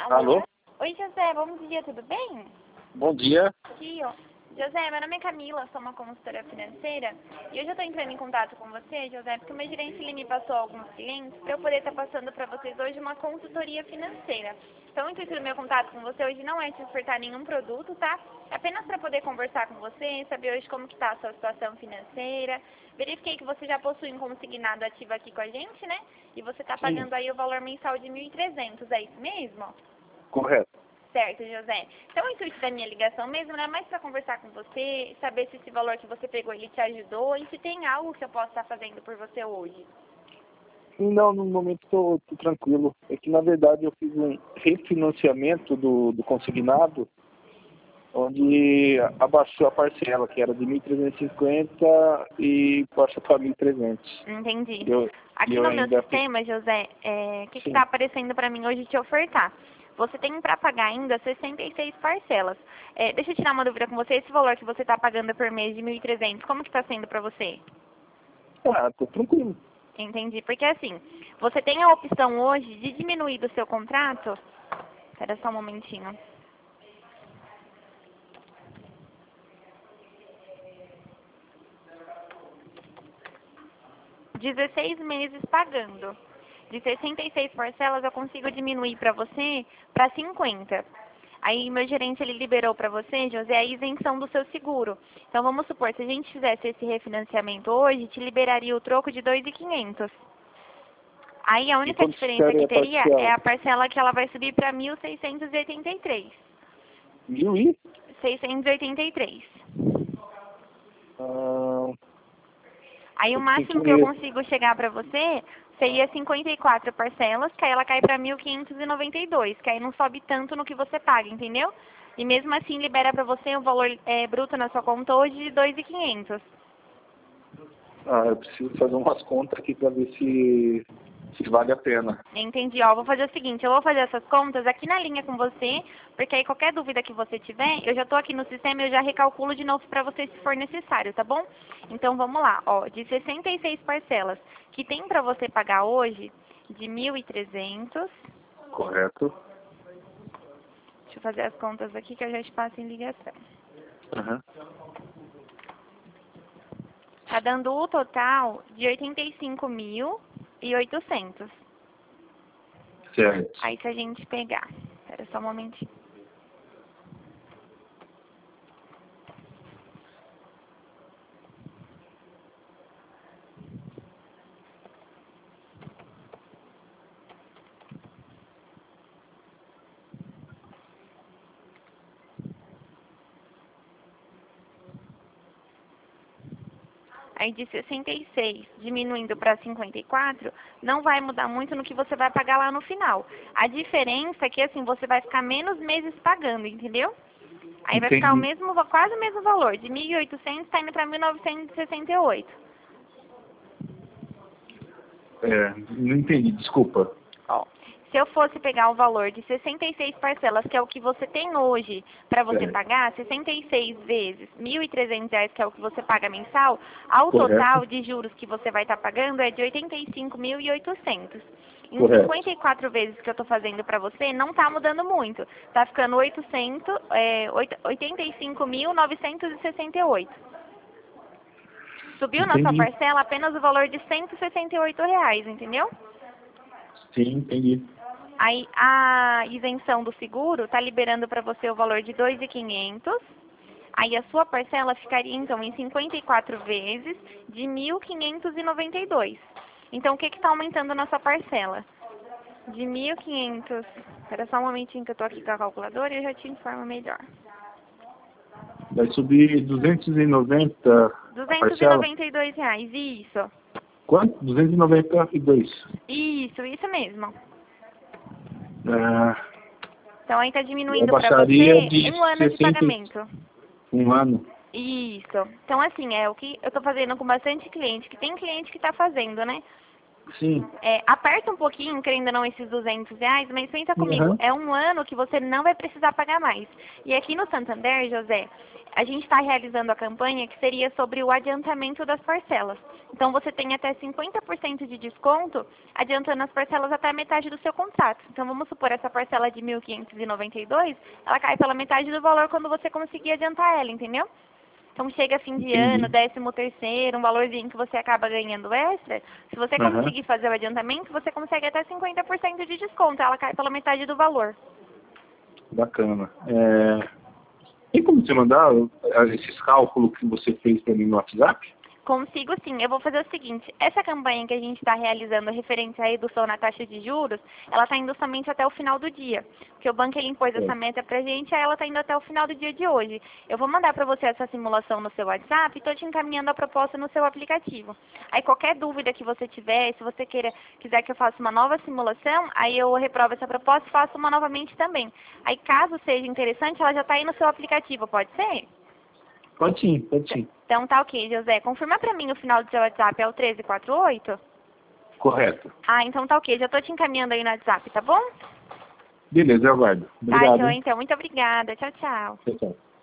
Alô? Oi, José, bom dia, tudo bem? Bom dia. Aqui, ó. José, meu nome é Camila, sou uma consultora financeira e hoje eu estou entrando em contato com você, José, porque o meu gerente ele me passou alguns clientes para eu poder estar passando para vocês hoje uma consultoria financeira. Então, o intuito do meu contato com você hoje não é te ofertar nenhum produto, tá? É apenas para poder conversar com você, saber hoje como que está a sua situação financeira. Verifiquei que você já possui um consignado ativo aqui com a gente, né? E você está pagando aí o valor mensal de 1.300, é isso mesmo? Correto. Certo, José. Então, o intuito da minha ligação mesmo era mais para conversar com você, saber se esse valor que você pegou, ele te ajudou e se tem algo que eu possa estar fazendo por você hoje. Não, no momento estou tranquilo. É que, na verdade, eu fiz um refinanciamento do consignado, onde abaixou a parcela, que era de 1.350 e baixou para 1.300. Entendi. Eu, Aqui eu no meu ainda sistema, José, o que Sim. está aparecendo para mim hoje te ofertar? Você tem para pagar ainda 66 parcelas. Deixa eu tirar uma dúvida com você. Esse valor que você está pagando por mês de 1.300, como que está sendo para você? tô tranquilo. Entendi. Porque assim, você tem a opção hoje de diminuir do seu contrato. Espera só um momentinho. ...16 meses pagando. De 66 parcelas eu consigo diminuir para você para 50. Aí meu gerente ele liberou para você, José, a isenção do seu seguro. Então vamos supor, se a gente fizesse esse refinanciamento hoje, te liberaria o troco de 2.500. Aí a E única quanto diferença ficaria que a teria é parcela? a parcela que ela vai subir para 1.683. 1.000 e? 683. Ah, Aí o eu tenho máximo que eu que... consigo chegar para você seria 54 parcelas, que aí ela cai para 1.592, que aí não sobe tanto no que você paga, entendeu? E mesmo assim libera para você o valor bruto na sua conta hoje de 2.500. eu preciso fazer umas contas aqui para ver se vale a pena. Entendi, ó, vou fazer o seguinte, eu vou fazer essas contas aqui na linha com você, porque aí qualquer dúvida que você tiver, eu já tô aqui no sistema e eu já recalculo de novo para você se for necessário, tá bom? Então vamos lá, ó, de 66 parcelas que tem para você pagar hoje, de 1.300, Correto. deixa eu fazer as contas aqui que eu já te passo em ligação. Uhum. Tá dando o total de 85.800. Certo. Aí se a gente pegar, espera só um momentinho. Aí de 66 diminuindo para 54, não vai mudar muito no que você vai pagar lá no final. A diferença é que assim, você vai ficar menos meses pagando, entendeu? Aí vai ficar o Entendi. mesmo, quase o mesmo valor. De 1.800 está indo para 1.968. Não entendi, desculpa. Ó, se eu fosse pegar o valor de 66 parcelas, que é o que você tem hoje para você Certo. pagar, 66 vezes R$ 1.300, que é o que você paga mensal, ao Correto. total de juros que você vai estar pagando é de 85.800. Em Correto. 54 vezes que eu estou fazendo para você, não está mudando muito. Está ficando 85.968. Subiu na sua Entendi. parcela apenas o valor de R$ 168, entendeu? Sim, entendi. Aí a isenção do seguro está liberando para você o valor de 2.500. Aí a sua parcela ficaria então em 54 vezes de 1.592. Então o que está aumentando na sua parcela? De 1.500. Espera só um momentinho que eu estou aqui com a calculadora e eu já te informo melhor. Vai subir 290 a parcela? R$ 292, isso. Quanto? 292. Isso mesmo. Ah, Então aí está eu diminuindo para baixaria você de 1 ano de 60 pagamento. um ano. Isso. Então, assim, é o que eu tô fazendo com bastante cliente, que tem cliente que tá fazendo, né? Sim. Aperta um pouquinho, querendo ou não, esses R$ 200, mas pensa comigo, Uhum. é um ano que você não vai precisar pagar mais. E aqui no Santander, José, a gente está realizando a campanha que seria sobre o adiantamento das parcelas. Então, você tem até 50% de desconto adiantando as parcelas até a metade do seu contrato. Então, vamos supor, essa parcela de 1.592, ela cai pela metade do valor quando você conseguir adiantar ela, entendeu? Então, chega fim de ano, 13º, um valorzinho que você acaba ganhando extra. Se você conseguir fazer o adiantamento, você consegue até 50% de desconto. Ela cai pela metade do valor. Bacana. Tem como você mandar esses cálculos que você fez para mim no WhatsApp? Consigo sim. Eu vou fazer o seguinte, essa campanha que a gente está realizando referente à redução na taxa de juros, ela está indo somente até o final do dia. Porque o banco ele impôs essa meta pra gente, aí ela está indo até o final do dia de hoje. Eu vou mandar para você essa simulação no seu WhatsApp e estou te encaminhando a proposta no seu aplicativo. Aí qualquer dúvida que você tiver, se você quiser que eu faça uma nova simulação, aí eu reprovo essa proposta e faço uma novamente também. Aí caso seja interessante, ela já está aí no seu aplicativo, pode ser? Pode sim, pode sim. Então tá ok, José. Confirma pra mim o final do seu WhatsApp, é o 1348? Correto. Ah, então tá ok. Já tô te encaminhando aí no WhatsApp, tá bom? Beleza, eu aguardo. Obrigado. Tá, então. Muito obrigada. Tchau, tchau. Tchau, tchau.